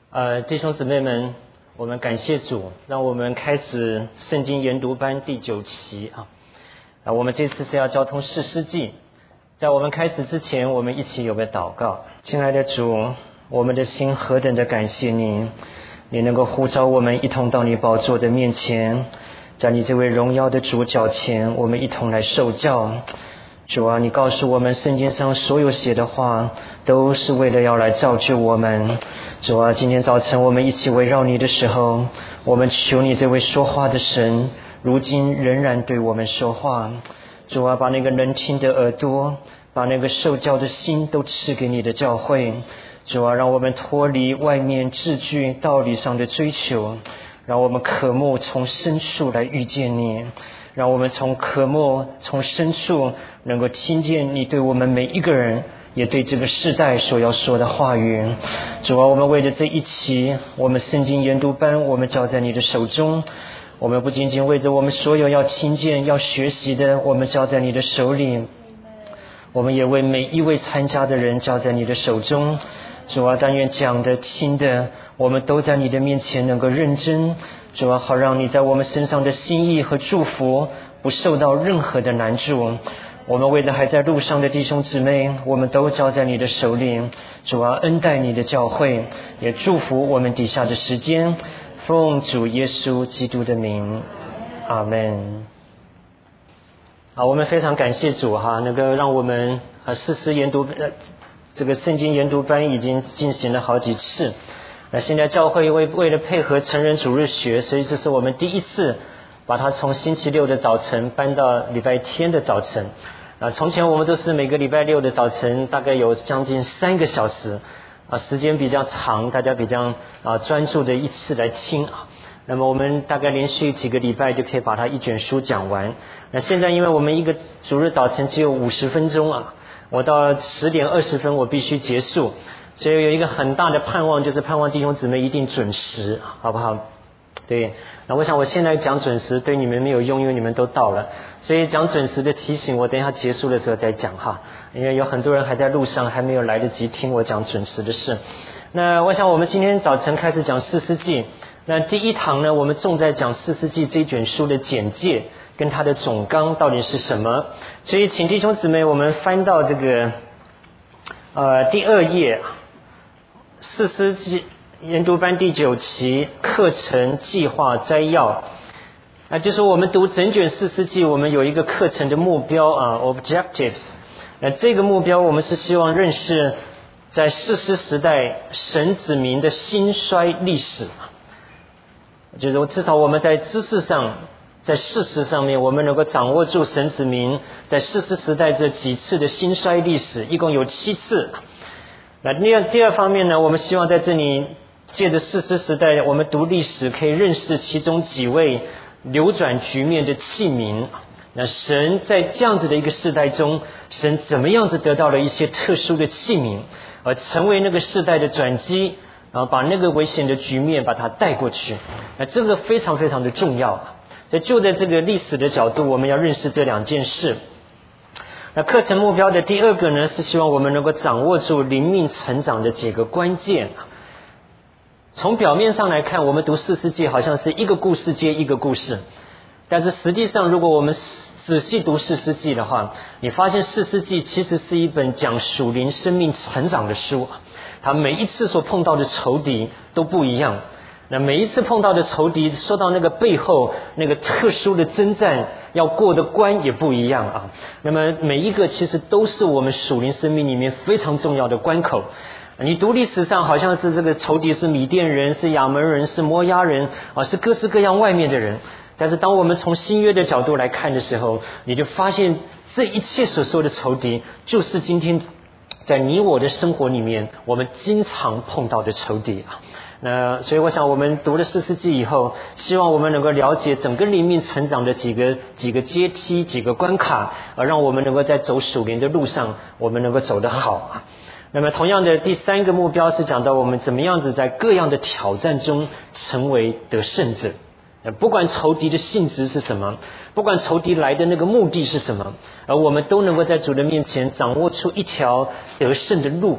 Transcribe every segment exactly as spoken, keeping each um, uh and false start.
呃，弟兄姊妹们，我们感谢主，让我们开始圣经研读班第九期啊。啊，我们这次是要交通士师记。在我们开始之前，我们一起有个祷告。亲爱的主，我们的心何等的感谢你，你能够呼召我们一同到你宝座的面前，在你这位荣耀的主脚前，我们一同来受教。主啊，你告诉我们圣经上所有写的话都是为了要来造就我们。主啊，今天早晨我们一起围绕你的时候，我们求你这位说话的神如今仍然对我们说话。主啊，把那个能听的耳朵，把那个受教的心都赐给你的教会。主啊，让我们脱离外面字句道理上的追求，让我们渴慕从深处来遇见你，让我们从渴慕从深处能够听见你对我们每一个人也对这个世代所要说的话语。主啊，我们为了这一期我们圣经研读班，我们交在你的手中。我们不仅仅为着我们所有要听见要学习的，我们交在你的手里，我们也为每一位参加的人交在你的手中。主啊，但愿讲的听的我们都在你的面前能够认真。主啊，好让你在我们身上的心意和祝福不受到任何的难阻。我们为着还在路上的弟兄姊妹，我们都交在你的手里。主啊，恩待你的教会，也祝福我们底下的时间，奉主耶稣基督的名，阿们。好，我们非常感谢主哈，能够让我们呃士师研读呃这个圣经研读班已经进行了好几次。那现在教会为为了配合成人主日学，所以这是我们第一次把它从星期六的早晨搬到礼拜天的早晨。啊，从前我们都是每个礼拜六的早晨，大概有将近三个小时，啊，时间比较长，大家比较啊专注的一次来听啊。那么我们大概连续几个礼拜就可以把它一卷书讲完。那现在因为我们一个主日早晨只有五十分钟啊，我到十点二十分我必须结束，所以有一个很大的盼望，就是盼望弟兄姊妹一定准时，好不好？对，那我想我现在讲准时对你们没有用，因为你们都到了，所以讲准时的提醒我等一下结束的时候再讲哈，因为有很多人还在路上，还没有来得及听我讲准时的事。那我想我们今天早晨开始讲士师记，那第一堂呢，我们重在讲士师记这卷书的简介跟它的总纲到底是什么，所以请弟兄姊妹我们翻到这个呃第二页，士师记研读班第九期课程计划摘要。啊，就是我们读整卷士师记，我们有一个课程的目标啊 ，objectives。那这个目标我们是希望认识在士师时代神子民的兴衰历史，就是至少我们在知识上在事实上面我们能够掌握住神子民在士师时代这几次的兴衰历史，一共有七次。那第二第二方面呢，我们希望在这里借着士师时代我们读历史可以认识其中几位扭转局面的器皿。那神在这样子的一个世代中，神怎么样子得到了一些特殊的器皿，而成为那个世代的转机，然后把那个危险的局面把它带过去。那这个非常非常的重要。所以就在这个历史的角度，我们要认识这两件事。那课程目标的第二个呢，是希望我们能够掌握住灵命成长的几个关键。从表面上来看，我们读士师记好像是一个故事接一个故事，但是实际上如果我们仔细读士师记的话，你发现士师记其实是一本讲属灵生命成长的书，它每一次所碰到的仇敌都不一样，那每一次碰到的仇敌说到那个背后那个特殊的征战要过的关也不一样啊。那么每一个其实都是我们属灵生命里面非常重要的关口。你读历史上好像是这个仇敌是米甸人，是亚门人，是摩押人啊，是各式各样外面的人。但是当我们从新约的角度来看的时候，你就发现这一切所说的仇敌就是今天在你我的生活里面我们经常碰到的仇敌啊。那所以我想我们读了士师记以后，希望我们能够了解整个灵命成长的几个几个阶梯几个关卡，而让我们能够在走属灵的路上我们能够走得好啊。那么同样的第三个目标是讲到我们怎么样子在各样的挑战中成为得胜者，不管仇敌的性质是什么，不管仇敌来的那个目的是什么，而我们都能够在主的面前掌握出一条得胜的路，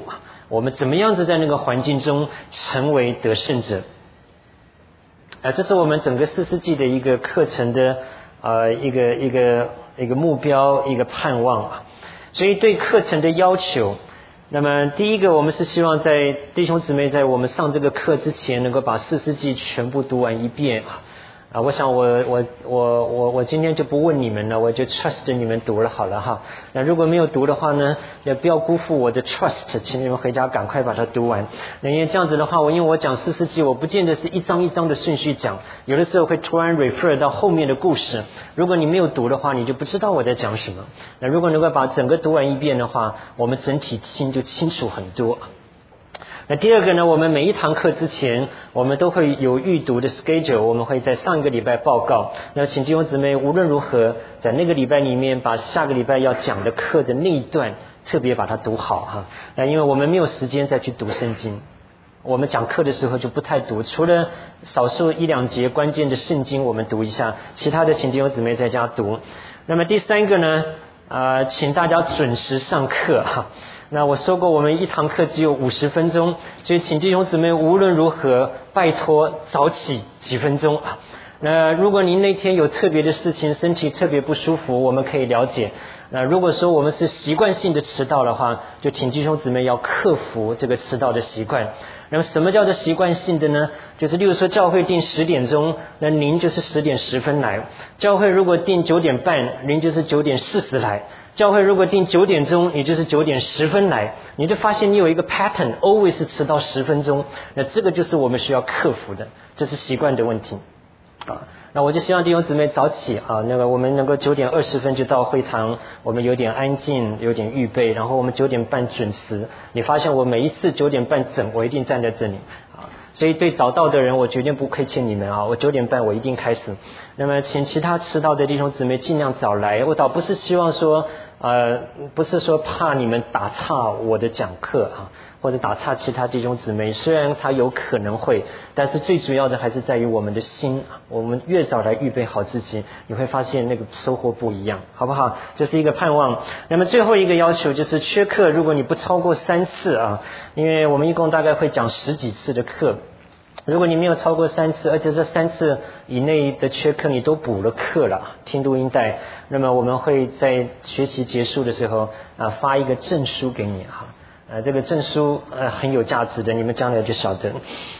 我们怎么样子在那个环境中成为得胜者。啊，这是我们整个四世纪的一个课程的呃一个一个一个目标，一个盼望啊。所以对课程的要求，那么第一个，我们是希望在弟兄姊妹在我们上这个课之前，能够把四世纪全部读完一遍啊。啊，我想我我我我我今天就不问你们了，我就 trust 你们读了好了哈。那如果没有读的话呢，也不要辜负我的 trust， 请你们回家赶快把它读完。那因为这样子的话，我因为我讲四世纪，我不见得是一章一章的顺序讲，有的时候会突然 refer 到后面的故事。如果你没有读的话，你就不知道我在讲什么。那如果能够把整个读完一遍的话，我们整体心就清楚很多。那第二个呢，我们每一堂课之前我们都会有预读的 schedule， 我们会在上一个礼拜报告。那请弟兄姊妹无论如何在那个礼拜里面把下个礼拜要讲的课的那一段特别把它读好哈。那因为我们没有时间再去读圣经，我们讲课的时候就不太读，除了少数一两节关键的圣经我们读一下，其他的请弟兄姊妹在家读。那么第三个呢，呃，请大家准时上课哈。那我说过我们一堂课只有五十分钟，所以请弟兄姊妹无论如何拜托早起几分钟啊。那如果您那天有特别的事情，身体特别不舒服，我们可以了解。那如果说我们是习惯性的迟到的话，就请弟兄姊妹要克服这个迟到的习惯。那么什么叫做习惯性的呢？就是例如说教会定十点钟，那您就是十点十分来；教会如果定九点半，您就是九点四十来；教会如果定九点钟，也就是九点十分来。你就发现你有一个 pattern， always 是迟到十分钟。那这个就是我们需要克服的，这是习惯的问题啊。那我就希望弟兄姊妹早起啊，那个我们能够九点二十分就到会堂，我们有点安静，有点预备，然后我们九点半准时。你发现我每一次九点半整，我一定站在这里啊。所以对早到的人，我绝对不亏欠你们啊！我九点半我一定开始。那么请其他迟到的弟兄姊妹尽量早来。我倒不是希望说，呃，不是说怕你们打岔我的讲课啊，或者打岔其他弟兄姊妹。虽然他有可能会，但是最主要的还是在于我们的心。我们越早来预备好自己，你会发现那个收获不一样，好不好？这是一个盼望。那么最后一个要求就是缺课，如果你不超过三次啊，因为我们一共大概会讲十几次的课。如果你没有超过三次，而且这三次以内的缺课你都补了课了，听录音带，那么我们会在学期结束的时候啊发一个证书给你哈，呃这个证书呃很有价值的，你们将来就晓得。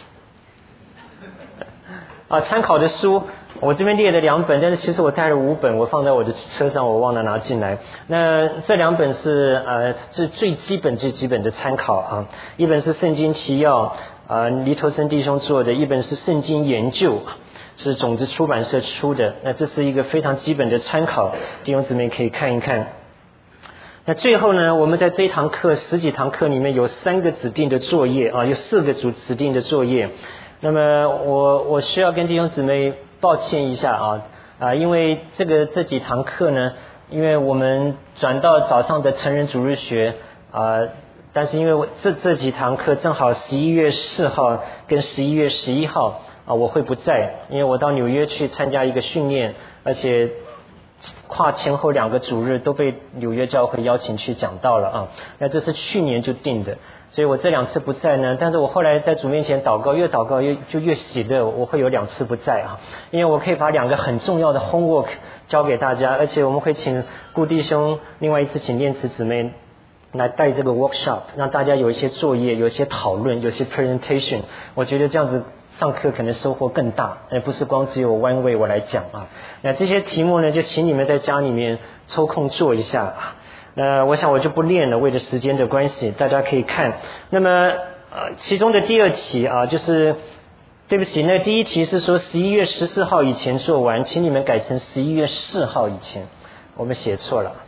啊，参考的书我这边列了两本，但是其实我带了五本，我放在我的车上，我忘了拿进来。那这两本是呃是最基本最基本的参考啊，一本是圣经提要。啊，黎头生弟兄做的一本是圣经研究，是种子出版社出的。那这是一个非常基本的参考，弟兄姊妹可以看一看。那最后呢，我们在这一堂课十几堂课里面有三个指定的作业啊，有四个主指定的作业。那么我我需要跟弟兄姊妹抱歉一下啊啊，因为这个这几堂课呢，因为我们转到早上的成人主日学啊。但是因为我这这几堂课正好十一月四号跟十一月十一号啊我会不在，因为我到纽约去参加一个训练，而且跨前后两个主日都被纽约教会邀请去讲道了啊。那这是去年就定的，所以我这两次不在呢。但是我后来在主面前祷告，越祷告越就越喜乐，我会有两次不在啊，因为我可以把两个很重要的 homework 交给大家，而且我们会请顾弟兄，另外一次请念慈姊妹来带这个 workshop， 让大家有一些作业，有一些讨论，有一些 presentation。我觉得这样子上课可能收获更大，而不是光只有 one way 我来讲啊。那这些题目呢，就请你们在家里面抽空做一下啊。那我想我就不练了，为了时间的关系，大家可以看。那么呃，其中的第二题啊，就是对不起，那第一题是说十一月十四号以前做完，请你们改成十一月四号以前，我们写错了。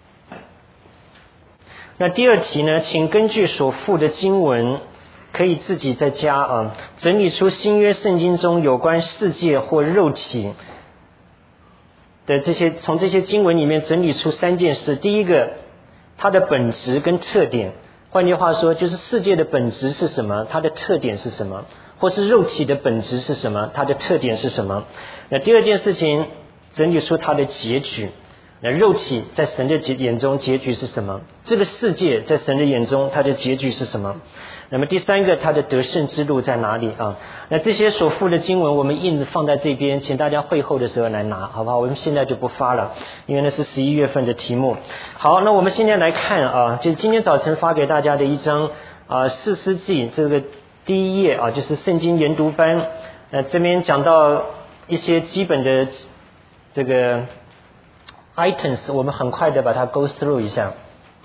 那第二题呢，请根据所附的经文，可以自己在家啊整理出新约圣经中有关世界或肉体的这些，从这些经文里面整理出三件事。第一个，它的本质跟特点，换句话说就是世界的本质是什么，它的特点是什么，或是肉体的本质是什么，它的特点是什么。那第二件事情，整理出它的结局。 那肉体在神的眼中结局是什么？这个世界在神的眼中它的结局是什么？那么第三个，它的得胜之路在哪里啊？那这些所附的经文我们印放在这边，请大家会后的时候来拿，好不好？我们现在就不发了，因为那是十一月份的题目。好，那我们现在来看啊，就是今天早晨发给大家的一张啊士师记这个第一页啊，就是圣经研读班。那这边讲到一些基本的这个 items， 我们很快的把它 go through 一下。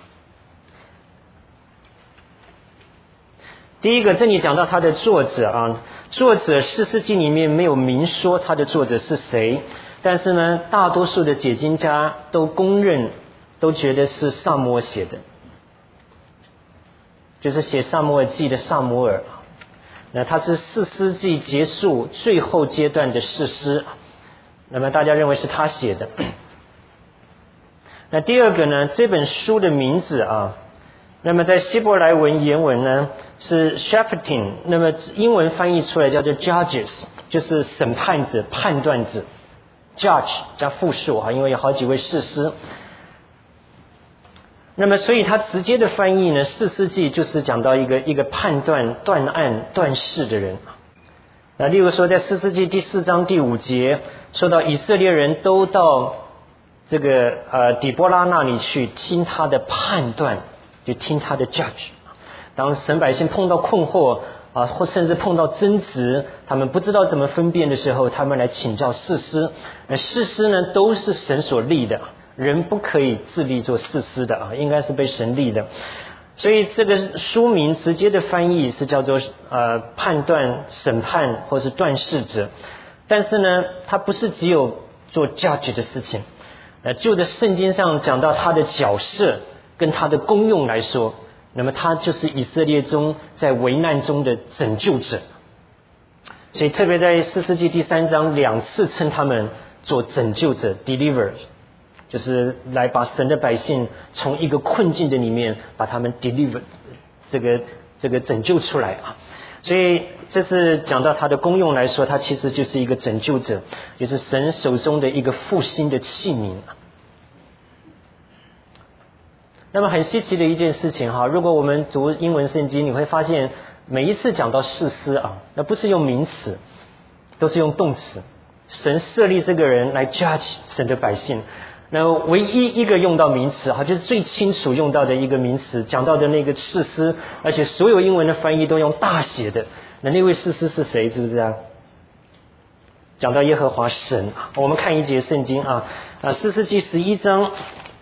第一个，这里讲到他的作者啊，作者士师记里面没有明说他的作者是谁，但是呢，大多数的解经家都公认，都觉得是撒母耳写的，就是写撒母耳记的撒母耳。那他是士师记结束最后阶段的士师，那么大家认为是他写的。那第二个呢，这本书的名字啊，那么在希伯来文原文呢是 Shephatim， 那么英文翻译出来叫做 Judges， 就是审判者、判断者。Judge 加复数啊，因为有好几位士师。那么所以他直接的翻译呢，士师记就是讲到一个一个判断、断案、断事的人。那例如说在士师记第四章第五节说到以色列人都到这个呃底波拉那里去听他的判断，就听他的 judge。当神百姓碰到困惑啊，或甚至碰到争执，他们不知道怎么分辨的时候，他们来请教士师。那士师呢，都是神所立的，人不可以自立做士师的啊，应该是被神立的。所以这个书名直接的翻译是叫做呃判断、审判或是断事者。但是呢，它不是只有做 judge 的事情。呃，就在圣经上讲到他的角色跟他的功用来说，那么他就是以色列中在危难中的拯救者。所以特别在士师记第三章两次称他们做拯救者 deliver， 就是来把神的百姓从一个困境的里面把他们 deliver 这个这个拯救出来啊。所以这是讲到他的功用来说，他其实就是一个拯救者，就是神手中的一个复兴的器皿。那么很稀奇的一件事情哈，如果我们读英文圣经，你会发现每一次讲到士师啊，那不是用名词，都是用动词。神设立这个人来 judge 神的百姓，那唯一一个用到名词哈，就是最清楚用到的一个名词，讲到的那个士师，而且所有英文的翻译都用大写的。那那位士师是谁？知不知道？讲到耶和华神，我们看一节圣经啊，啊，士师记十一章。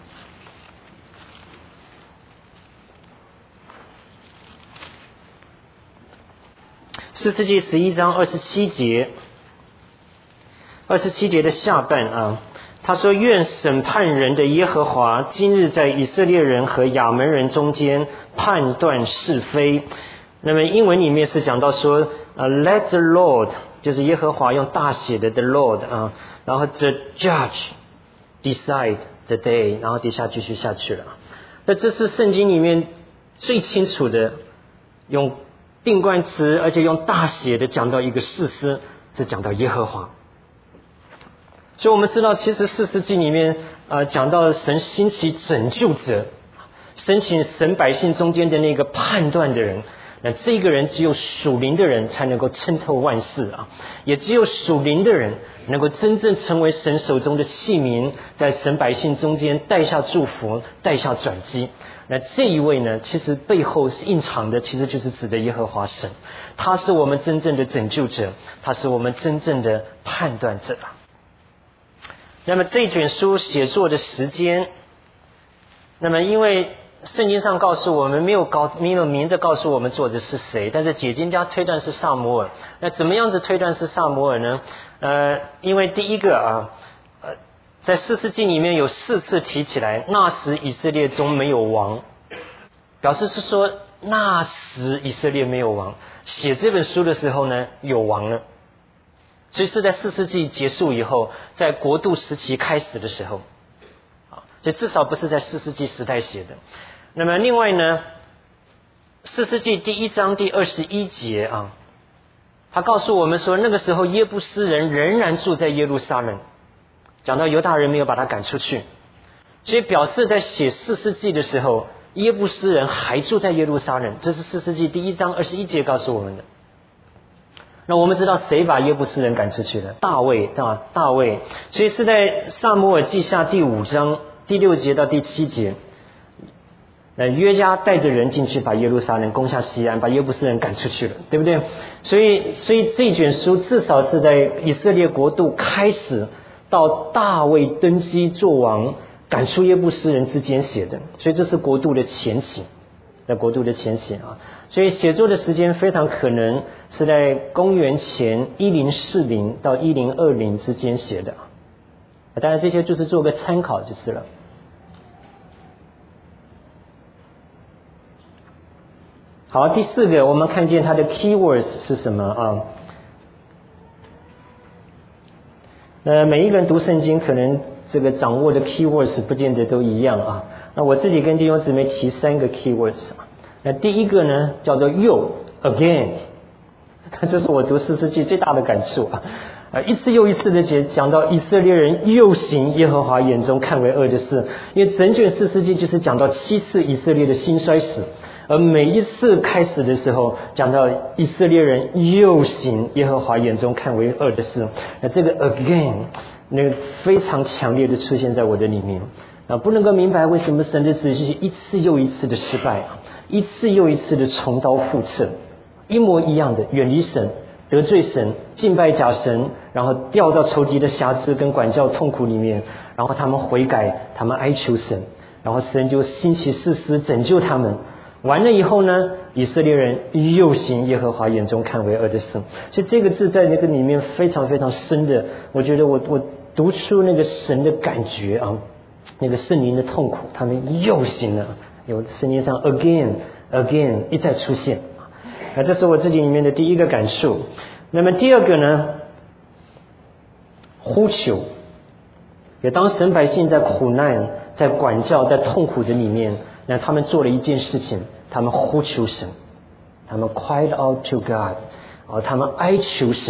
士师记十一章二十七节，二十七节的下半啊，他说：“愿审判人的耶和华今日在以色列人和亚门人中间判断是非。”那么英文里面是讲到说，呃 ，Let the Lord， 就是耶和华用大写的 the Lord 啊，然后 the judge decide the day， 然后底下继续下去了。那这是圣经里面最清楚的用定冠词，而且用大写的讲到一个士师，是讲到耶和华。所以我们知道，其实士师记里面呃讲到神兴起拯救者，申请神百姓中间的那个判断的人。那这个人只有属灵的人才能够参透万事啊，也只有属灵的人能够真正成为神手中的器皿，在神百姓中间带下祝福，带下转机。那这一位呢，其实背后是隐藏的，其实就是指的耶和华神，他是我们真正的拯救者，他是我们真正的判断者。那么这卷书写作的时间，那么因为圣经上告诉我们没有告没有明着告诉我们作者是谁，但是解经家推断是撒母耳。那怎么样子推断是撒母耳呢？呃，因为第一个啊，呃，在士师记里面有四次提起来，那时以色列中没有王，表示是说那时以色列没有王。写这本书的时候呢，有王了，所以是在士师记结束以后，在国度时期开始的时候。所以至少不是在士师记时代写的。那么另外呢，士师记第一章第二十一节啊，他告诉我们说，那个时候耶布斯人仍然住在耶路撒冷，讲到犹大人没有把他赶出去。 所以表示在写士师记的时候，耶布斯人还住在耶路撒冷，这是士师记第一章二十一节告诉我们的。那我们知道谁把耶布斯人赶出去了？大卫，大大卫。所以是在撒母耳记下第五章第六节到第七节，那约押带着人进去，把耶路撒冷攻下西安，把耶布斯人赶出去了，对不对？所以，所以这卷书至少是在以色列国度开始到大卫登基做王，赶出耶布斯人之间写的，所以这是国度的前期。在国度的前期啊，所以写作的时间非常可能是在公元前一零四零到一零二零之间写的，当然这些就是做个参考就是了。好，第四个我们看见它的 keywords 是什么啊？呃，每一个人读圣经可能这个掌握的 keywords 不见得都一样啊。那我自己跟弟兄姊妹提三个 keywords。那第一个呢，叫做又 again， 这是我读士师记最大的感触啊！啊，一次又一次的讲到以色列人又行耶和华眼中看为恶的事，因为整卷士师记就是讲到七次以色列的兴衰史，而每一次开始的时候讲到以色列人又行耶和华眼中看为恶的事，那这个 again 那个非常强烈的出现在我的里面啊，不能够明白为什么神的旨意一次又一次的失败啊，一次又一次的重蹈覆辙，一模一样的远离神，得罪神，敬拜假神，然后掉到仇敌的辖制跟管教痛苦里面，然后他们悔改，他们哀求神，然后神就兴起士师拯救他们。完了以后呢，以色列人又行耶和华眼中看为恶的事。所以这个字在那个里面非常非常深的，我觉得我我读出那个神的感觉啊，那个圣灵的痛苦，他们又行了，有圣经上 again again 一再出现。那这是我自己里面的第一个感受。那么第二个呢，呼求。也当神百姓在苦难、在管教、在痛苦的里面，那他们做了一件事情，他们呼求神，他们 cried out to God， 啊，他们哀求神。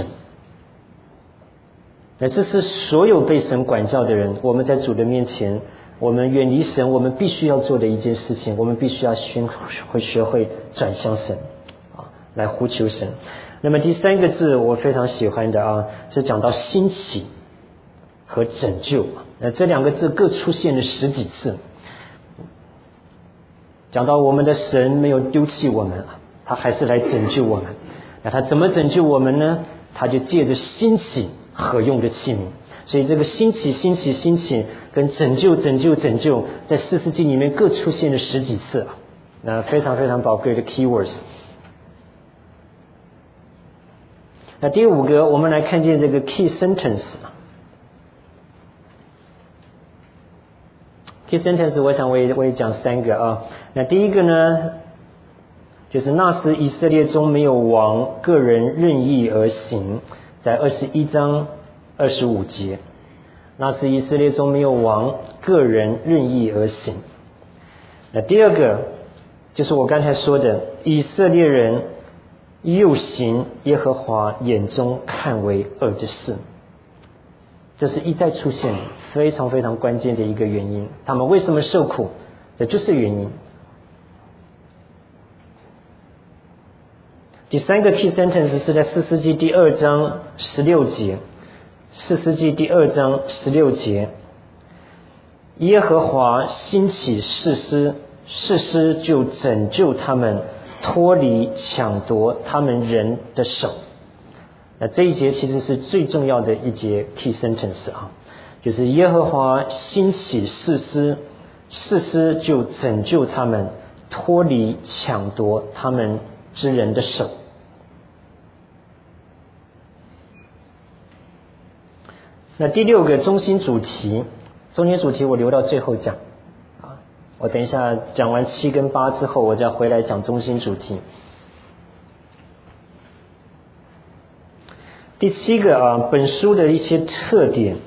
那这是所有被神管教的人，我们在主的面前，我们远离神，我们必须要做的一件事情，我们必须要学会学会转向神啊，来呼求神。那么第三个字我非常喜欢的啊，是讲到兴起和拯救。那这两个字各出现了十几次，讲到我们的神没有丢弃我们，他还是来拯救我们。那他怎么拯救我们呢？他就借着兴起合用的器皿。所以这个兴起兴起兴起跟拯救拯救拯救，在士师记里面各出现了十几次，那非常非常宝贵的 keywords。 那第五个我们来看见这个 key sentence。 key sentence 我想我也我也讲三个啊。那第一个呢，就是那时以色列中没有王，个人任意而行，在二十一章二十五节。那时以色列中没有王，个人任意而行。那第二个就是我刚才说的，以色列人又行耶和华眼中看为恶的事。这是一再出现非常非常关键的一个原因，他们为什么受苦，这就是原因。第三个 key sentence 是在士师记第二章十六节，士师记第二章十六节，耶和华兴起士师，士师就拯救他们，脱离抢夺他们人的手。那这一节其实是最重要的一节 key sentence 啊，就是耶和华兴起士师，士师就拯救他们，脱离抢夺他们之人的手。那第六个中心主题，中心主题我留到最后讲啊，我等一下讲完七跟八之后，我再回来讲中心主题。第七个啊，本书的一些特点。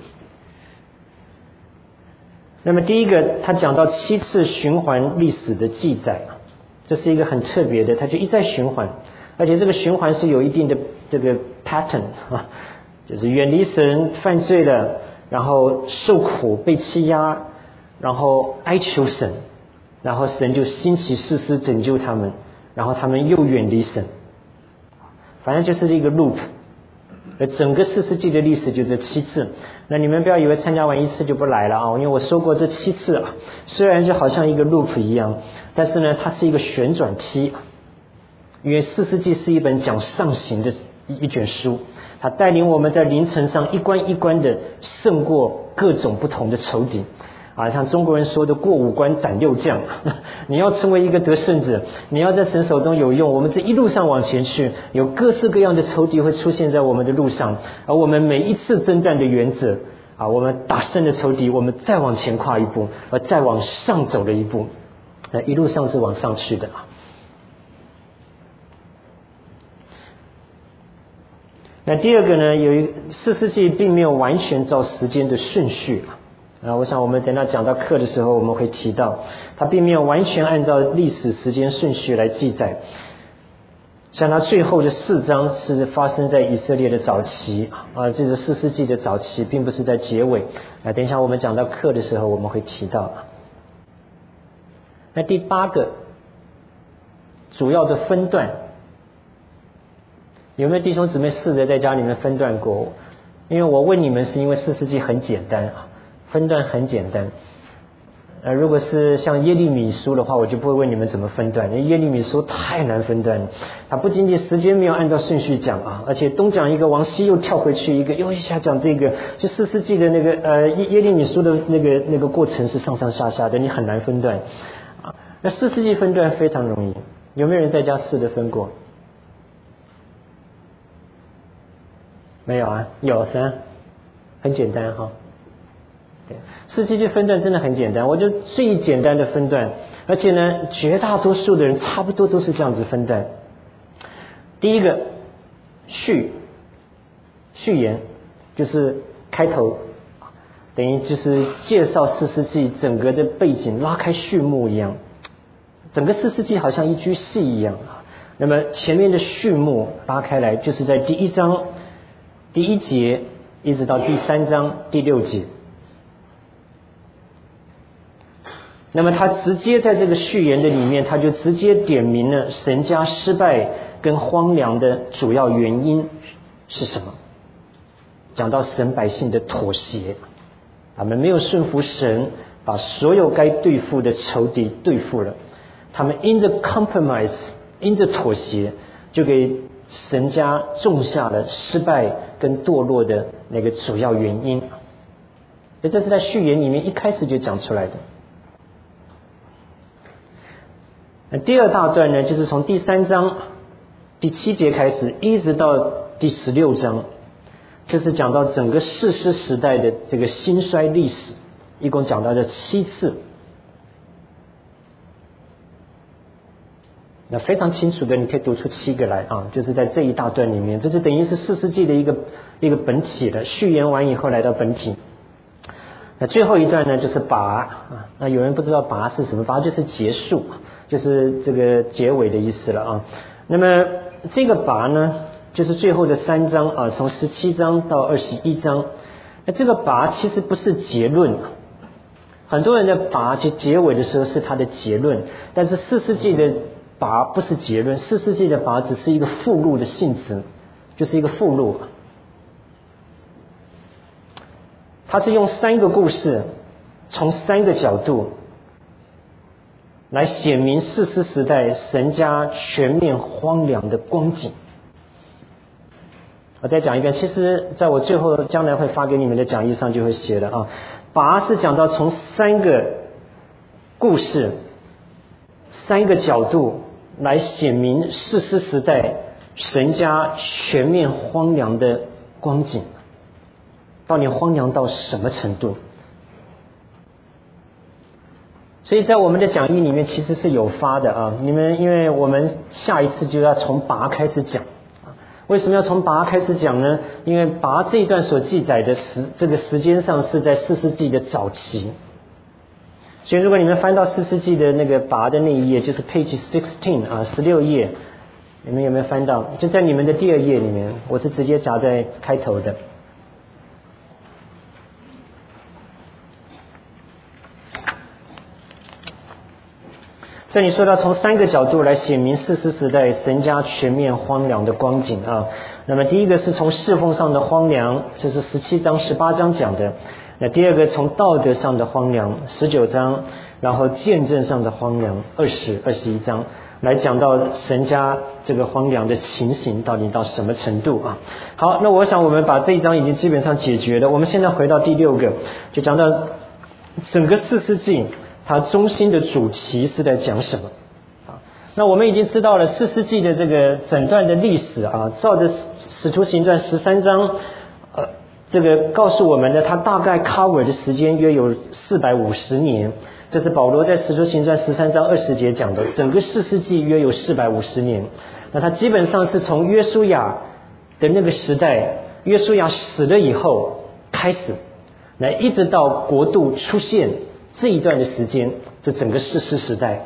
那么第一个，他讲到七次循环历史的记载，这是一个很特别的，他就一再循环，而且这个循环是有一定的这个 pattern 啊，就是远离神、犯罪了，然后受苦、被欺压， 然后哀求神，然后神就兴起士师拯救他们，然后他们又远离神。反正就是一个 loop， 而整个士师记的历史就这七次。那你们不要以为参加完一次就不来了啊，因为我说过这七次啊，虽然就好像一个 loop 一样，但是呢它是一个旋转期。因为士师记是一本讲上行的一卷书，它带领我们在灵程上一关一关的胜过各种不同的仇敌啊，像中国人说的过五关斩六将。你要成为一个得胜者，你要在神手中有用，我们这一路上往前去，有各式各样的仇敌会出现在我们的路上，而我们每一次征战的原则啊，我们打胜的仇敌，我们再往前跨一步，而再往上走了一步，那一路上是往上去的啊。那第二个呢，有一士师记并没有完全照时间的顺序啊，我想我们等到讲到课的时候我们会提到，它并没有完全按照历史时间顺序来记载。像它最后的四章是发生在以色列的早期啊，这是士师记的早期，并不是在结尾啊。等一下我们讲到课的时候我们会提到。那第八个主要的分段，有没有弟兄姊妹试着在家里面分段过？因为我问你们是因为士师记很简单啊，分段很简单。呃，如果是像耶利米书的话，我就不会问你们怎么分段，因为耶利米书太难分段了。它不仅仅时间没有按照顺序讲啊，而且东讲一个，往西又跳回去一个，又一下讲这个，就士师记的那个呃耶耶利米书的那个那个过程是上上下下的，你很难分段啊。那士师记分段非常容易，有没有人在家试着分过？没有啊？有噻，很简单哈。士师记分段真的很简单，我就最简单的分段，而且呢绝大多数的人差不多都是这样子分段。第一个序序言，就是开头，等于就是介绍士师记整个的背景，拉开序幕一样，整个士师记好像一句戏一样。那么前面的序幕拉开来，就是在第一章第一节一直到第三章第六节。那么他直接在这个序言的里面，他就直接点明了神家失败跟荒凉的主要原因是什么。讲到神百姓的妥协，他们没有顺服神，把所有该对付的仇敌对付了，他们因着 compromise， 因着妥协，就给神家种下了失败跟堕落的那个主要原因。这是在序言里面一开始就讲出来的。那第二大段呢，就是从第三章第七节开始，一直到第十六章，这是讲到整个士师时代的这个兴衰历史，一共讲到这七次。那非常清楚的，你可以读出七个来啊，就是在这一大段里面，这就等于是士师记的一个一个本体了。序言完以后来到本体。那最后一段呢，就是拔啊。那有人不知道拔是什么？拔就是结束，就是这个结尾的意思了啊。那么这个拔呢，就是最后的三章啊，从十七章到二十一章。那这个拔其实不是结论，很多人的拔就结尾的时候是他的结论，但是士师记的拔不是结论，士师记的拔只是一个附录的性质，就是一个附录。它是用三个故事，从三个角度来显明士师时代神家全面荒凉的光景。我再讲一遍，其实在我最后将来会发给你们的讲义上就会写的啊。拔是讲到从三个故事、三个角度来显明士师时代神家全面荒凉的光景。到底荒凉到什么程度？所以在我们的讲义里面其实是有发的啊。你们因为我们下一次就要从拔开始讲，为什么要从拔开始讲呢？因为拔这一段所记载的时这个时间上是在士师记的早期，所以如果你们翻到士师记的那个拔的那一页，就是 page sixteen 啊，十六页，你们有没有翻到？就在你们的第二页里面，我是直接夹在开头的。 这里说到从三个角度来显明士师时代神家全面荒凉的光景啊。那么第一个是从侍奉上的荒凉，这是十七章十八章讲的。那第二个从道德上的荒凉，十九章，然后见证上的荒凉，二十、二十一章来讲到神家这个荒凉的情形到底到什么程度啊。好，那我想我们把这一章已经基本上解决了，我们现在回到第六个，就讲到整个士师记它中心的主题是在讲什么啊？那我们已经知道了士师记的这个整段的历史啊，照着使徒行传十三章呃这个告诉我们的，它大概 cover 的时间约有四百五十年，这是保罗在使徒行传十三章二十节讲的，整个士师记约有四百五十年。那它基本上是从约书亚的那个时代，约书亚死了以后开始，来一直到国度出现这一段的时间，这整个士师时代。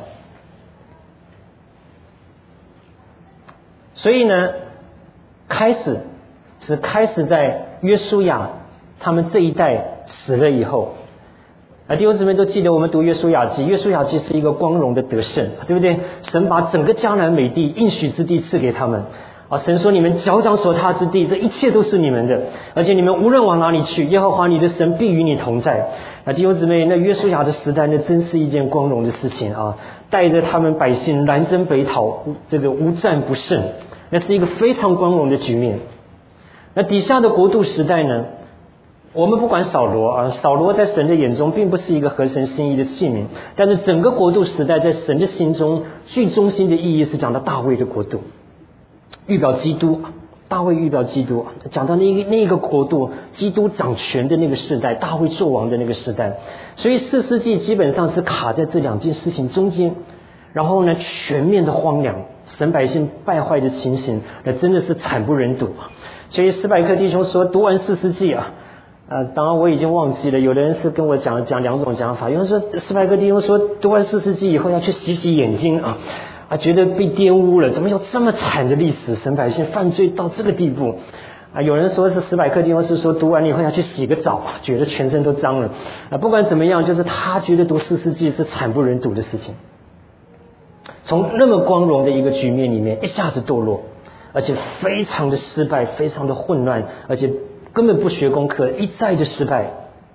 所以呢，开始是开始在约书亚他们这一代死了以后啊，弟兄姊妹都记得我们读约书亚记，约书亚记是一个光荣的得胜，对不对？神把整个迦南美地应许之地赐给他们啊，神说你们脚掌所踏之地，这一切都是你们的，而且你们无论往哪里去，耶和华你的神必与你同在啊。弟兄姊妹，那约书亚的时代那真是一件光荣的事情啊，带着他们百姓南征北讨，这个无战不胜，那是一个非常光荣的局面。那底下的国度时代呢，我们不管扫罗啊，扫罗在神的眼中并不是一个合神心意的器皿，但是整个国度时代在神的心中最中心的意义是讲到大卫的国度，预表基督，大卫预表基督，讲到那个那个国度基督掌权的那个时代，大卫作王的那个时代。所以士师记基本上是卡在这两件事情中间，然后呢全面的荒凉，神百姓败坏的情形那真的是惨不忍睹。所以史百克弟兄说读完士师记啊呃，当然我已经忘记了，有的人是跟我讲讲两种讲法，有人说史百克弟兄说读完士师记以后要去洗洗眼睛啊啊，觉得被玷污了，怎么有这么惨的历史，神百姓犯罪到这个地步啊？有人说是史百克弟兄是说读完了以后要去洗个澡，觉得全身都脏了啊。不管怎么样，就是他觉得读士师记是惨不忍睹的事情，从那么光荣的一个局面里面一下子堕落，而且非常的失败，非常的混乱，而且根本不学功课，一再的失败，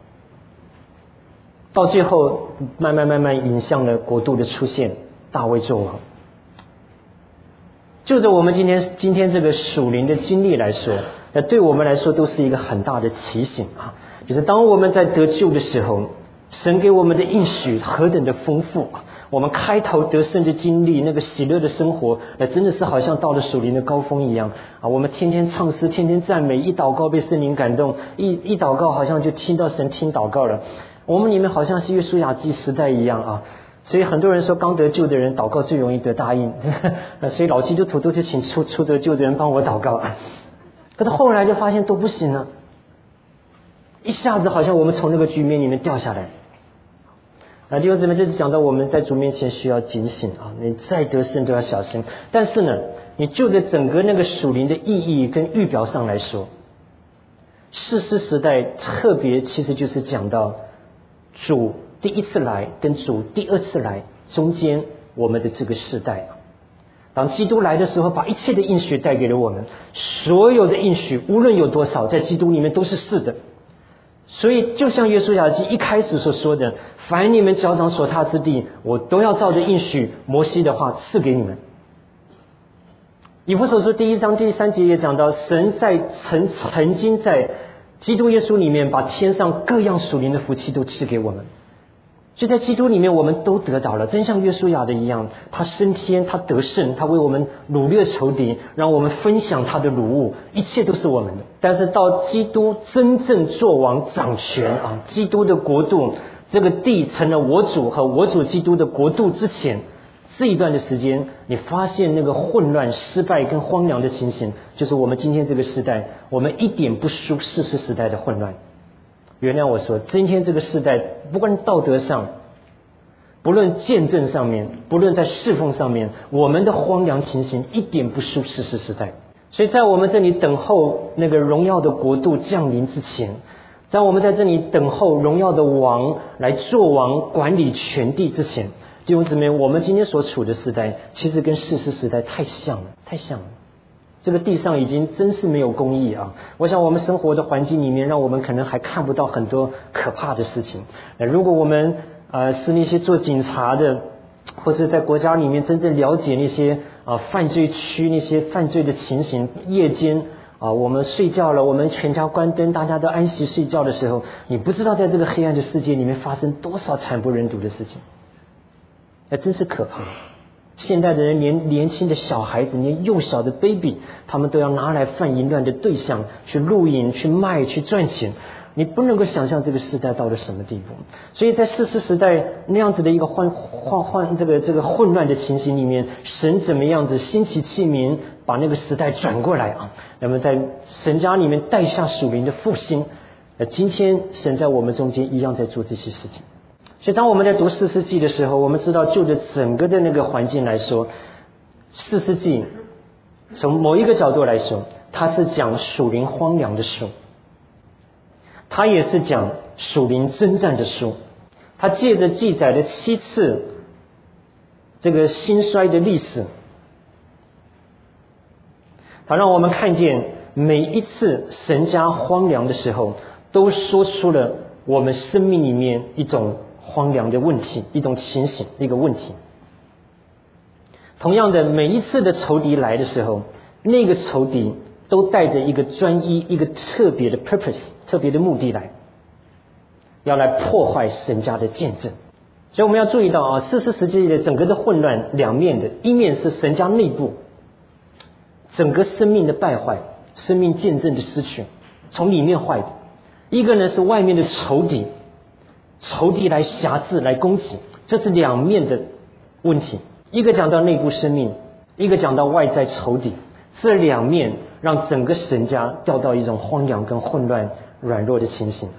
到最后慢慢慢慢引向了国度的出现，大卫作王。就着我们今天今天这个属灵的经历来说，那对我们来说都是一个很大的提醒啊！就是当我们在得救的时候，神给我们的应许何等的丰富，我们开头得胜的经历，那个喜乐的生活，那真的是好像到了属灵的高峰一样啊！我们天天唱诗，天天赞美，一祷告被圣灵感动，一一祷告好像就听到神听祷告了。我们里面好像是约书亚记时代一样啊！所以很多人说刚得救的人祷告最容易得大应，所以老基督徒都去请初初得救的人帮我祷告，可是后来就发现都不行了，一下子好像我们从那个局面里面掉下来。啊，弟兄姊妹，这是讲到我们在主面前需要警醒啊！你再得胜都要小心。但是呢，你就着整个那个属灵的意义跟预表上来说，士师时代特别其实就是讲到主第一次来跟主第二次来中间我们的这个世代。当基督来的时候，把一切的应许带给了我们，所有的应许无论有多少，在基督里面都是是的。所以就像约书亚记一开始所说的，凡你们脚掌所踏之地，我都要照着应许摩西的话赐给你们。以弗所书第一章第三节也讲到，神在曾曾经在基督耶稣里面把天上各样属灵的福气都赐给我们。所以在基督里面我们都得到了，真像约书亚的一样，他升天，他得胜，他为我们掳掠仇敌，让我们分享他的掳物，一切都是我们的。但是到基督真正作王掌权啊，基督的国度，这个地成了我主和我主基督的国度之前，这一段的时间，你发现那个混乱、失败跟荒凉的情形，就是我们今天这个时代，我们一点不输士师时代的混乱。原谅我说，今天这个时代，不管道德上，不论见证上面，不论在侍奉上面，我们的荒凉情形一点不输士师时代。所以在我们这里等候那个荣耀的国度降临之前，在我们在这里等候荣耀的王来做王管理全地之前，弟弟兄姊妹，我们今天所处的时代其实跟士师时代太像了，太像了。这个地上已经真是没有公义啊！我想我们生活的环境里面，让我们可能还看不到很多可怕的事情。那如果我们呃是那些做警察的，或是在国家里面真正了解那些啊犯罪区那些犯罪的情形，夜间啊我们睡觉了，我们全家关灯，大家都安息睡觉的时候，你不知道在这个黑暗的世界里面发生多少惨不忍睹的事情，那真是可怕。现代的人连年轻的小孩子，连幼小的 baby， 他们都要拿来犯淫乱的对象，去录影去卖去赚钱。你不能够想象这个时代到了什么地步。所以在士师时代那样子的一个混混混这个这个混乱的情形里面，神怎么样子兴起器皿，把那个时代转过来啊？那么在神家里面带下属灵的复兴。呃，今天神在我们中间一样在做这些事情。所以当我们在读士师记的时候，我们知道就着整个的那个环境来说，士师记从某一个角度来说，它是讲属灵荒凉的书，它也是讲属灵征战的书。它借着记载了七次这个兴衰的历史，它让我们看见每一次神家荒凉的时候，都说出了我们生命里面一种荒凉的问题，一种情形，一个问题。同样的，每一次的仇敌来的时候，那个仇敌都带着一个专一一个特别的 purpose， 特别的目的来，要来破坏神家的见证。所以我们要注意到啊，士师时期的整个的混乱两面的，一面是神家内部整个生命的败坏，生命见证的失去，从里面坏的；一个呢是外面的仇敌，仇敌来辖制来攻击，这是两面的问题。一个讲到内部生命，一个讲到外在仇敌，这两面让整个神家掉到一种荒凉跟混乱软弱的情形。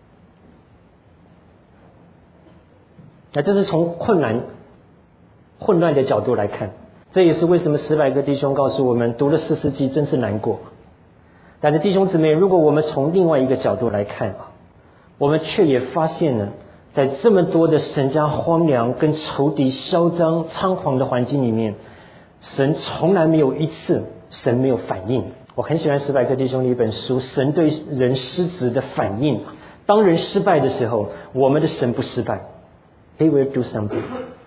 那这是从困难混乱的角度来看，这也是为什么十百个弟兄告诉我们读了士师记真是难过。但是弟兄姊妹，如果我们从另外一个角度来看啊，我们却也发现了，在这么多的神家荒凉跟仇敌嚣张猖狂的环境里面，神从来没有一次神没有反应。我很喜欢十百个弟兄的一本书，神对人失职的反应。当人失败的时候，我们的神不失败， He will do something，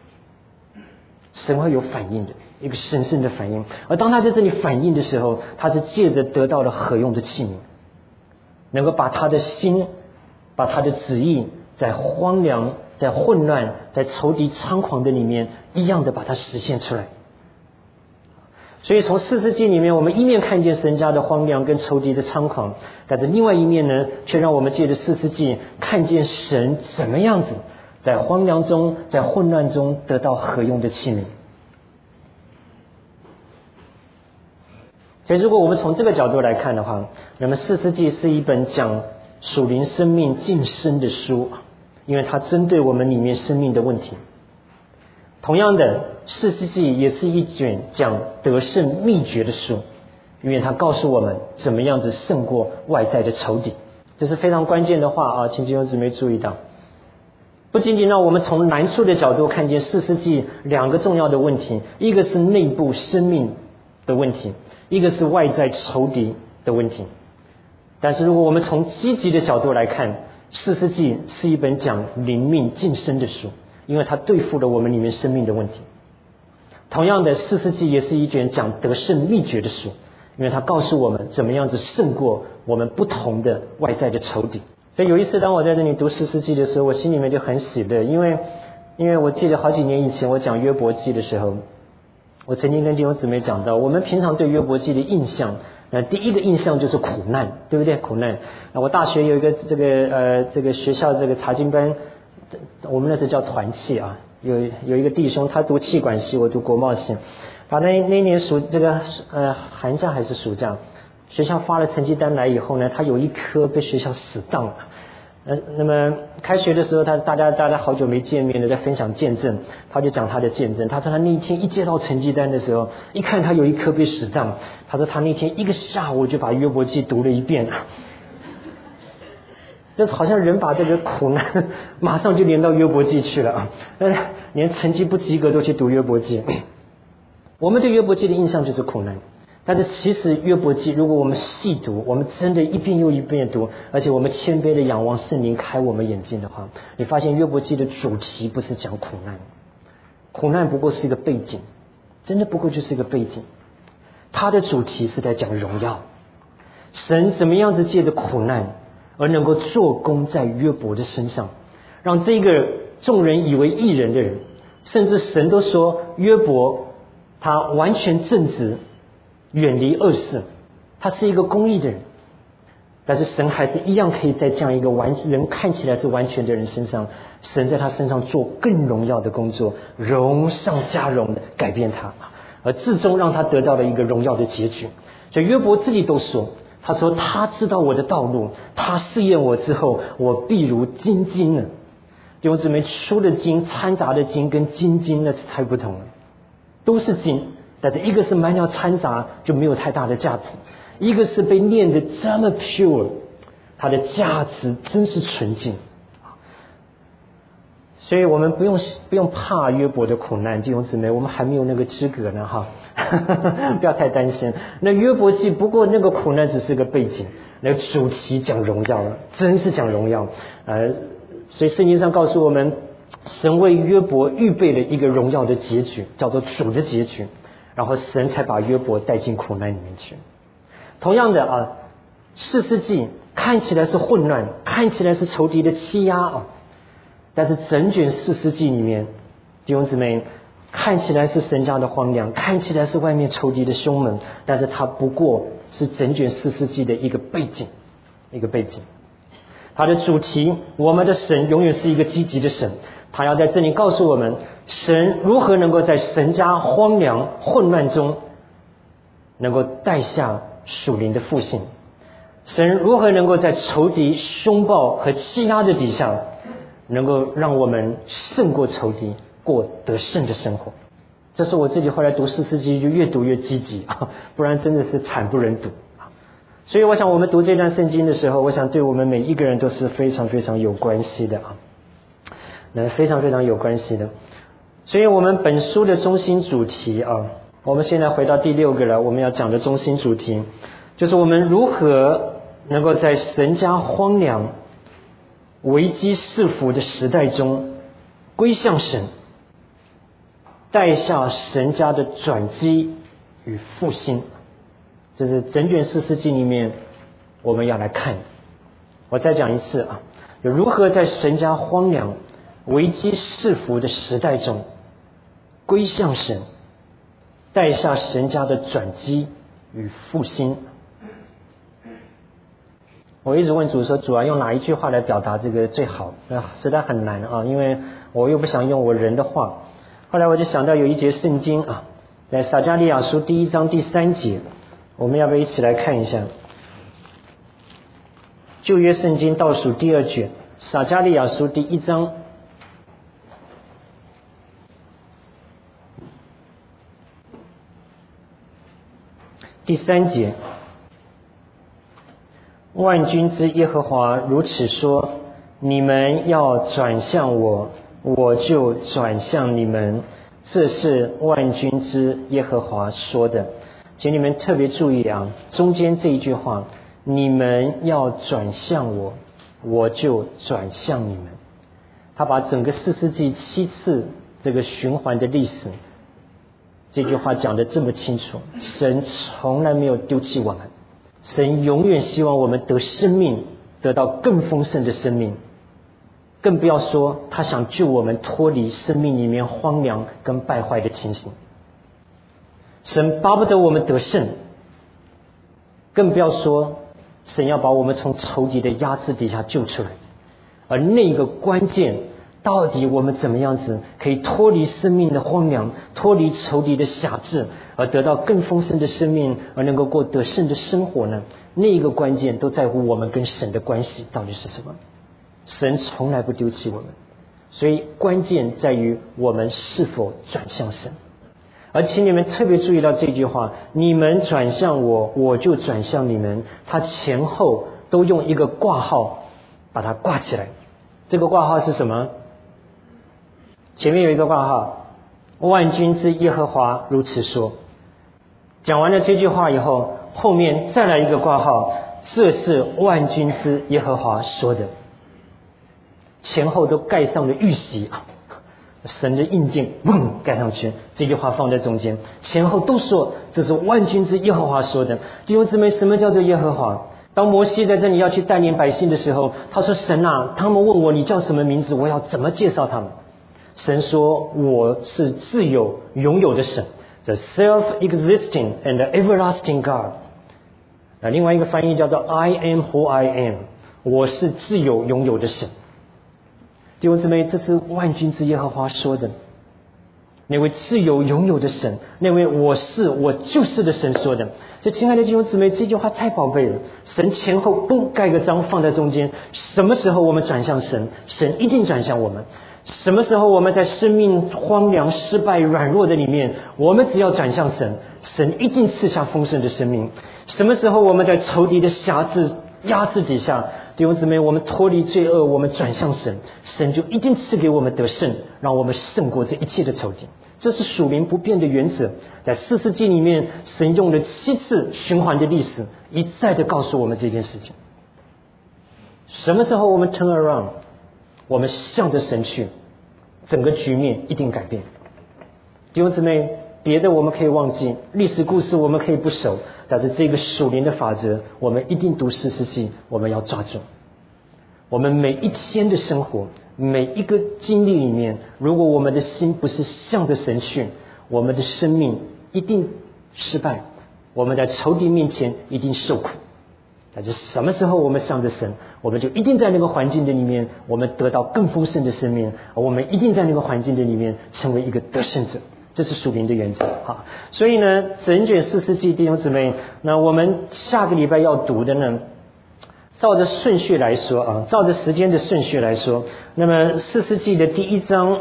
神会有反应的，一个神圣的反应。而当他在这里反应的时候，他是借着得到了合用的器皿，能够把他的心，把他的旨意在荒凉在混乱在仇敌猖狂的里面一样的把它实现出来。所以从士师记里面，我们一面看见神家的荒凉跟仇敌的猖狂，但是另外一面呢，却让我们借着士师记看见神怎么样子在荒凉中在混乱中得到合用的器皿。所以如果我们从这个角度来看的话，那么士师记是一本讲属灵生命晋升的书，因为它针对我们里面生命的问题。同样的，士师记也是一卷讲得胜秘诀的书，因为它告诉我们怎么样子胜过外在的仇敌。这是非常关键的话啊，请弟兄姊妹注意到，不仅仅让我们从难处的角度看见士师记两个重要的问题，一个是内部生命的问题，一个是外在仇敌的问题。但是如果我们从积极的角度来看，士师记是一本讲灵命晋升的书，因为它对付了我们里面生命的问题。同样的，士师记也是一卷讲得胜秘诀的书，因为它告诉我们怎么样子胜过我们不同的外在的仇敌。所以有一次当我在这里读士师记的时候，我心里面就很喜乐，因为因为我记得好几年以前我讲约伯记的时候，我曾经跟弟兄姊妹讲到，我们平常对约伯记的印象，呃，第一个印象就是苦难，对不对？苦难。我大学有一个这个呃这个学校这个查经班，我们那时候叫团契啊，有有一个弟兄他读气管系，我读国贸系。他那那年暑这个呃寒假还是暑假，学校发了成绩单来以后呢，他有一科被学校死当了。呃，那么开学的时候，他大家大家好久没见面了，在分享见证，他就讲他的见证。他说他那一天一接到成绩单的时候，一看他有一科被死当，他说他那天一个下午就把约伯记读了一遍。 就是好像人把这个苦难马上就连到约伯记去了啊，连成绩不及格都去读约伯记。我们对约伯记的印象就是苦难，但是其实约伯记如果我们细读，我们真的一遍又一遍读，而且我们谦卑的仰望圣灵开我们眼睛的话，你发现约伯记的主题不是讲苦难，苦难不过是一个背景，真的不过就是一个背景，它的主题是在讲荣耀，神怎么样子借着苦难而能够做工在约伯的身上，让这个众人以为义人的人，甚至神都说约伯他完全正直，远离恶事，他是一个公义的人，但是神还是一样可以在这样一个完人看起来是完全的人身上，神在他身上做更荣耀的工作，荣上加荣的改变他，而至终让他得到了一个荣耀的结局。所以约伯自己都说，他说他知道我的道路，他试验我之后，我必如金金了。弟兄姊妹，出的金掺杂的金跟金金那是太不同了，都是金，但是一个是满了掺杂就没有太大的价值，一个是被炼得这么 pure， 它的价值真是纯净。所以我们不用不用怕约伯的苦难，弟兄姊妹，我们还没有那个资格呢哈，不要太担心。那约伯记不过那个苦难只是个背景，那个主题讲荣耀了，真是讲荣耀。呃，所以圣经上告诉我们，神为约伯预备了一个荣耀的结局，叫做主的结局，然后神才把约伯带进苦难里面去。同样的啊，士师记看起来是混乱，看起来是仇敌的欺压啊，但是整卷士师记里面，弟兄姊妹，看起来是神家的荒凉，看起来是外面仇敌的凶猛，但是它不过是整卷士师记的一个背景，一个背景。它的主题，我们的神永远是一个积极的神，他要在这里告诉我们，神如何能够在神家荒凉混乱中能够带下属灵的复兴，神如何能够在仇敌凶暴和欺压的底下能够让我们胜过仇敌，过得胜的生活。这是我自己后来读士师记就越读越积极啊，不然真的是惨不忍睹。所以我想我们读这段圣经的时候，我想对我们每一个人都是非常非常有关系的啊，那非常非常有关系的。所以我们本书的中心主题啊，我们现在回到第六个了，我们要讲的中心主题就是我们如何能够在神家荒凉危机四伏的时代中归向神，带下神家的转机与复兴。这是整卷士师记里面我们要来看。我再讲一次啊，如何在神家荒凉危机四伏的时代中归向神，带下神家的转机与复兴。我一直问主说，主啊，用哪一句话来表达这个最好？那实在很难啊，因为我又不想用我人的话。后来我就想到有一节圣经啊，在撒迦利亚书第一章第三节，我们要不要一起来看一下？旧约圣经倒数第二卷，撒迦利亚书第一章第三节，万军之耶和华如此说，你们要转向我，我就转向你们，这是万军之耶和华说的。请你们特别注意啊，中间这一句话，你们要转向我，我就转向你们。他把整个士师记七次这个循环的历史，这句话讲得这么清楚。神从来没有丢弃我们，神永远希望我们得生命，得到更丰盛的生命，更不要说他想救我们脱离生命里面荒凉跟败坏的情形。神巴不得我们得胜，更不要说神要把我们从仇敌的压制底下救出来。而那个关键，到底我们怎么样子可以脱离生命的荒凉，脱离仇敌的辖制，而得到更丰盛的生命，而能够过得胜的生活呢？那个关键都在乎我们跟神的关系到底是什么。神从来不丢弃我们，所以关键在于我们是否转向神。而请你们特别注意到这句话，你们转向我，我就转向你们，他前后都用一个挂号， 把它挂起来。这个挂号是什么？前面有一个挂号，万军之耶和华如此说。讲完了这句话以后，后面再来一个挂号，这是万军之耶和华说的。前后都盖上了玉玺，神的印鉴嗡盖上去，这句话放在中间，前后都说这是万军之耶和华说的。弟兄姊妹，什么叫做耶和华？当摩西在这里要去带领百姓的时候，他说神啊，他们问我你叫什么名字，我要怎么介绍他们？神说我是自有永有的神， The self-existing and everlasting God。 那另外一个翻译叫做 I am who I am， 我是自有永有的神。弟兄姊妹，这是万军之耶和华说的，那位自有永有的神，那位我是我就是的神说的。所以亲爱的弟兄姊妹，这句话太宝贝了，神前后不盖个章放在中间。什么时候我们转向神，神一定转向我们。什么时候我们在生命荒凉失败软弱的里面，我们只要转向神，神一定赐下丰盛的生命。什么时候我们在仇敌的辖制压制底下，弟兄姊妹，我们脱离罪恶，我们转向神，神就一定赐给我们得胜，让我们胜过这一切的仇敌。这是属灵不变的原则。在四世纪里面，神用了七次循环的历史，一再的告诉我们这件事情。什么时候我们 turn around， 我们向着神去，整个局面一定改变。弟兄姊妹，别的我们可以忘记，历史故事我们可以不熟，但是这个属灵的法则，我们一定读四世纪，我们要抓住。我们每一天的生活，每一个经历里面，如果我们的心不是向着神去，我们的生命一定失败，我们在仇敌面前一定受苦。但是什么时候我们向着神，我们就一定在那个环境的里面，我们得到更丰盛的生命，我们一定在那个环境的里面成为一个得胜者。这是属灵的原则啊。所以呢，整卷四世纪弟兄姊妹，那我们下个礼拜要读的呢，照着顺序来说啊，照着时间的顺序来说，那么四世纪的第一章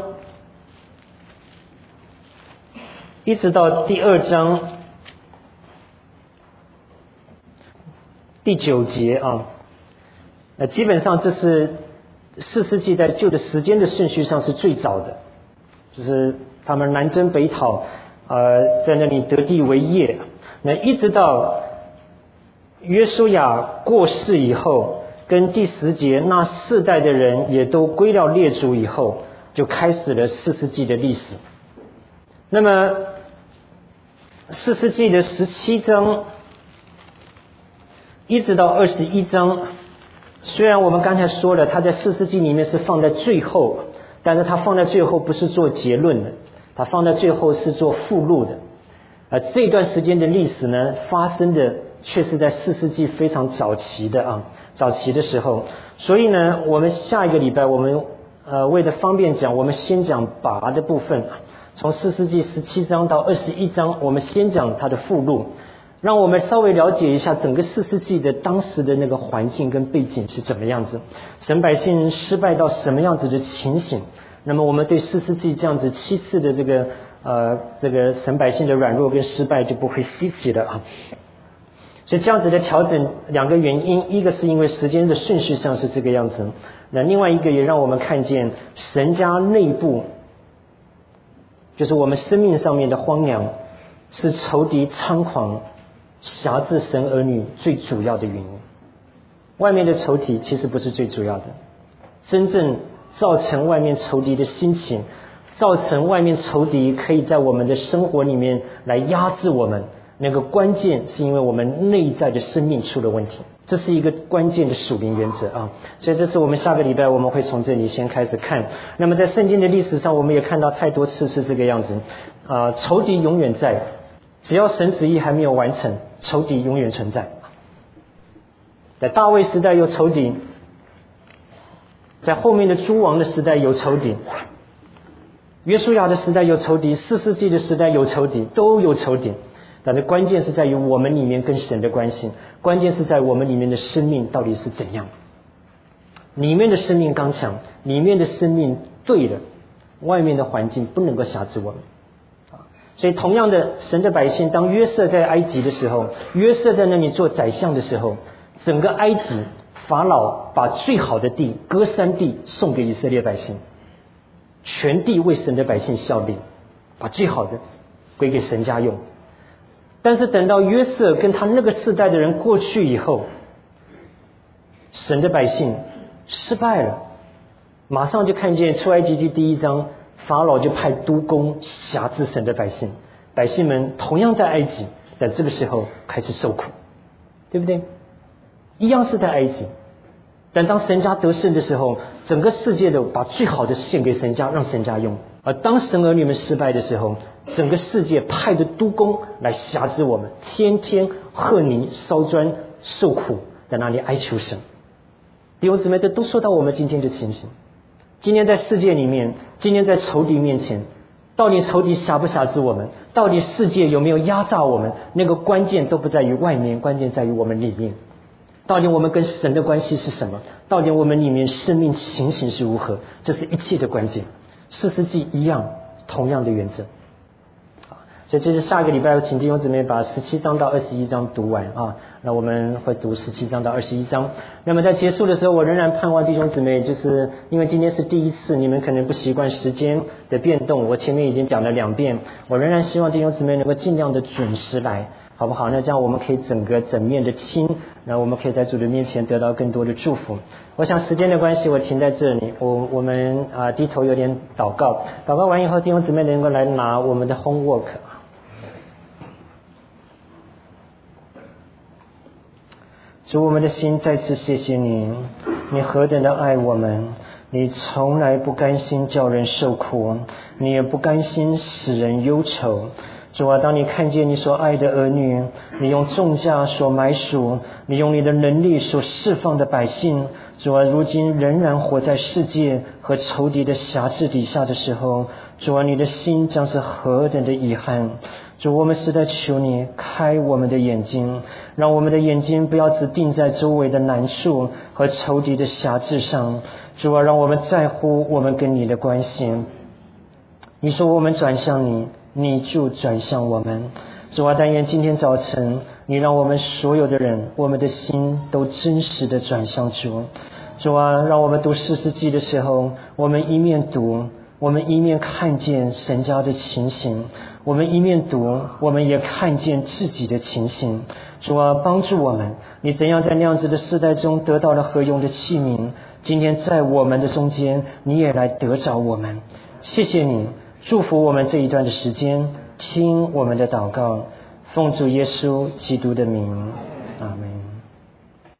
一直到第二章第九节啊，那基本上这是四世纪在旧的时间的顺序上是最早的，就是他们南征北讨，呃，在那里得地为业。那一直到约书亚过世以后，跟第十节那四代的人也都归了列祖以后，就开始了四世纪的历史。那么四世纪的十七章一直到二十一章，虽然我们刚才说了，它在四世纪里面是放在最后，但是它放在最后不是做结论的，它放在最后是做附录的。呃，这段时间的历史呢，发生的却是在四世纪非常早期的啊，早期的时候。所以呢，我们下一个礼拜我们呃为了方便讲，我们先讲拔的部分，从四世纪十七章到二十一章，我们先讲它的附录，让我们稍微了解一下整个四世纪的当时的那个环境跟背景是怎么样子，神百姓失败到什么样子的情形。那么我们对四世纪这样子七次的这个呃这个神百姓的软弱跟失败就不会稀奇了啊。所以这样子的调整两个原因，一个是因为时间的顺序上是这个样子，那另外一个也让我们看见神家内部，就是我们生命上面的荒凉，是仇敌猖狂辖制神儿女最主要的原因。外面的仇敌其实不是最主要的，真正造成外面仇敌的兴起，造成外面仇敌可以在我们的生活里面来压制我们，那个关键是因为我们内在的生命出了问题，这是一个关键的属灵原则啊。所以这是我们下个礼拜我们会从这里先开始看。那么在圣经的历史上，我们也看到太多次是这个样子啊，仇敌永远在，只要神旨意还没有完成，仇敌永远存在。在大卫时代有仇敌，在后面的诸王的时代有仇敌，约书亚的时代有仇敌，四世纪的时代有仇敌，都有仇敌。但是关键是在于我们里面跟神的关系，关键是在我们里面的生命到底是怎样，里面的生命刚强，里面的生命对了，外面的环境不能够辖制我们。所以同样的，神的百姓当约瑟在埃及的时候，约瑟在那里做宰相的时候，整个埃及法老把最好的地歌珊地送给以色列百姓，全地为神的百姓效力，把最好的归给神家用。但是等到约瑟跟他那个世代的人过去以后，神的百姓失败了，马上就看见出埃及记第一章，法老就派督工辖制神的百姓，百姓们同样在埃及，但这个时候开始受苦，对不对？一样是在埃及，但当神家得胜的时候，整个世界都把最好的献给神家，让神家用。而当神儿女们失败的时候，整个世界派的督工来辖制我们，天天喝泥烧砖受苦，在那里哀求神。弟兄姊妹，这都说到我们今天的情形。今天在世界里面，今天在仇敌面前，到底仇敌辖不辖制我们，到底世界有没有压榨我们，那个关键都不在于外面，关键在于我们里面。到底我们跟神的关系是什么？到底我们里面生命情形是如何？这是一切的关键。士师记一样，同样的原则。所以这是下个礼拜请弟兄姊妹把十七章到二十一章读完啊。那我们会读十七章到二十一章。那么在结束的时候，我仍然盼望弟兄姊妹，就是因为今天是第一次，你们可能不习惯时间的变动，我前面已经讲了两遍，我仍然希望弟兄姊妹能够尽量的准时来，好不好？那这样我们可以整个整面的听，那我们可以在主的面前得到更多的祝福。我想时间的关系，我停在这里。我我们啊、呃、低头有点祷告，祷告完以后，弟兄姊妹能够来拿我们的 homework。主，我们的心再次谢谢你，你何等的爱我们，你从来不甘心叫人受苦，你也不甘心使人忧愁。主啊，当你看见你所爱的儿女，你用重价所买赎，你用你的能力所释放的百姓，主啊，如今仍然活在世界和仇敌的辖制底下的时候，主啊，你的心将是何等的遗憾。主，我们实在求你开我们的眼睛，让我们的眼睛不要只定在周围的难处和仇敌的辖制上。主啊，让我们在乎我们跟你的关系。你说我们转向你，你就转向我们。主啊，但愿今天早晨你让我们所有的人，我们的心都真实的转向主。主啊，让我们读士师记的时候，我们一面读，我们一面看见神家的情形，我们一面读，我们也看见自己的情形。主啊，帮助我们，你怎样在那样子的世代中得到了何用的器皿，今天在我们的中间，你也来得着我们。谢谢你，祝福我们这一段的时间，听我们的祷告，奉主耶稣基督的名。